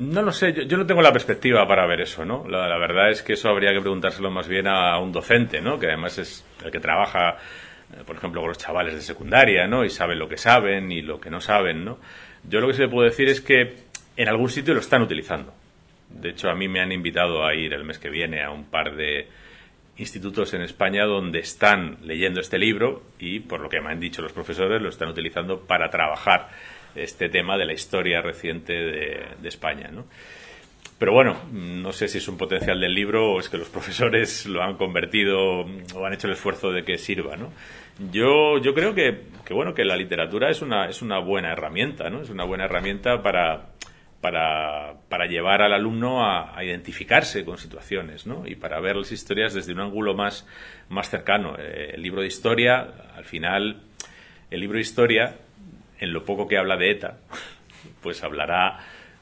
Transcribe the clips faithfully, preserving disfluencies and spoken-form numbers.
No lo sé, yo, yo no tengo la perspectiva para ver eso, ¿no? La, la verdad es que eso habría que preguntárselo más bien a un docente, ¿no? Que además es el que trabaja, eh, por ejemplo, con los chavales de secundaria, ¿no? Y saben lo que saben y lo que no saben, ¿no? Yo lo que sí le puedo decir es que en algún sitio lo están utilizando. De hecho, a mí me han invitado a ir el mes que viene a un par de institutos en España donde están leyendo este libro y, por lo que me han dicho los profesores, lo están utilizando para trabajar este tema de la historia reciente de, de España, ¿no? Pero bueno, no sé si es un potencial del libro o es que los profesores lo han convertido o han hecho el esfuerzo de que sirva, ¿no? Yo, yo creo que, que bueno, que la literatura es una, es una buena herramienta, ¿no? Es una buena herramienta para, para, para llevar al alumno a, a identificarse con situaciones, ¿no? Y para ver las historias desde un ángulo más, más cercano. Eh, el libro de historia, al final, el libro de historia, en lo poco que habla de ETA, pues hablará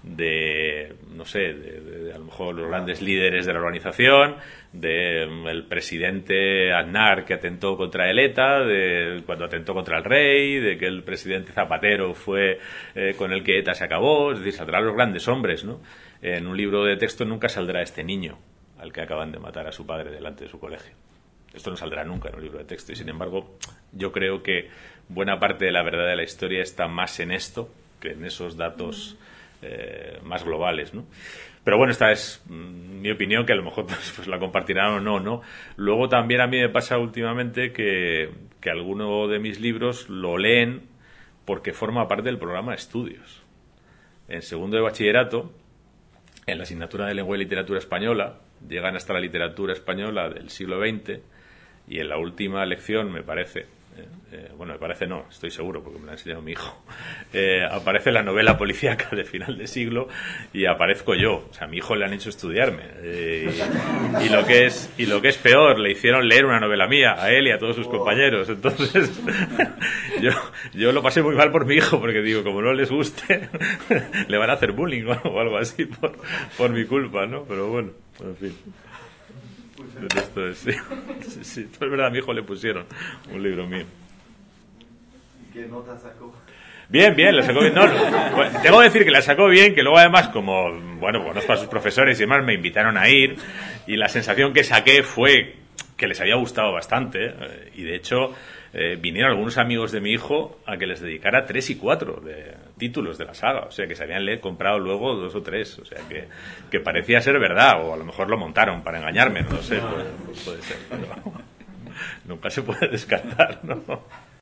de, no sé, de, de, de a lo mejor los grandes líderes de la organización, de um, el presidente Aznar que atentó contra el ETA, de cuando atentó contra el rey, de que el presidente Zapatero fue eh, con el que ETA se acabó. Es decir, saldrán los grandes hombres, ¿no? En un libro de texto nunca saldrá este niño al que acaban de matar a su padre delante de su colegio. Esto no saldrá nunca en un libro de texto y, sin embargo, yo creo que buena parte de la verdad de la historia está más en esto que en esos datos eh, más globales, ¿no? Pero bueno, esta es mm, mi opinión, que a lo mejor pues, pues la compartirán o no, ¿no? Luego también a mí me pasa últimamente que, que alguno de mis libros lo leen porque forma parte del programa de estudios. En segundo de bachillerato, en la asignatura de Lengua y Literatura Española, llegan hasta la literatura española del siglo veinte y en la última lección, me parece, eh, eh, bueno, me parece no, estoy seguro porque me lo ha enseñado mi hijo, eh, aparece la novela policíaca de final de siglo y aparezco yo. O sea, a mi hijo le han hecho estudiarme. Eh, y, y, lo que es, y lo que es peor, le hicieron leer una novela mía a él y a todos sus compañeros. Entonces, yo, yo lo pasé muy mal por mi hijo porque digo, como no les guste, le van a hacer bullying o algo así por, por mi culpa, ¿no? Pero bueno, en fin. Esto es, sí, sí, sí. Pero es verdad, a mi hijo le pusieron un libro mío. ¿Y qué nota sacó? Bien, bien, la sacó bien. No, no, tengo que decir que la sacó bien, que luego además, como, bueno, conozco a sus profesores y demás, me invitaron a ir y la sensación que saqué fue que les había gustado bastante eh, y de hecho eh, vinieron algunos amigos de mi hijo a que les dedicara tres y cuatro de títulos de la saga, o sea que se habían le comprado luego dos o tres, o sea que, que parecía ser verdad, o a lo mejor lo montaron para engañarme, no lo sé, puede, puede ser, pero nunca se puede descartar, ¿no?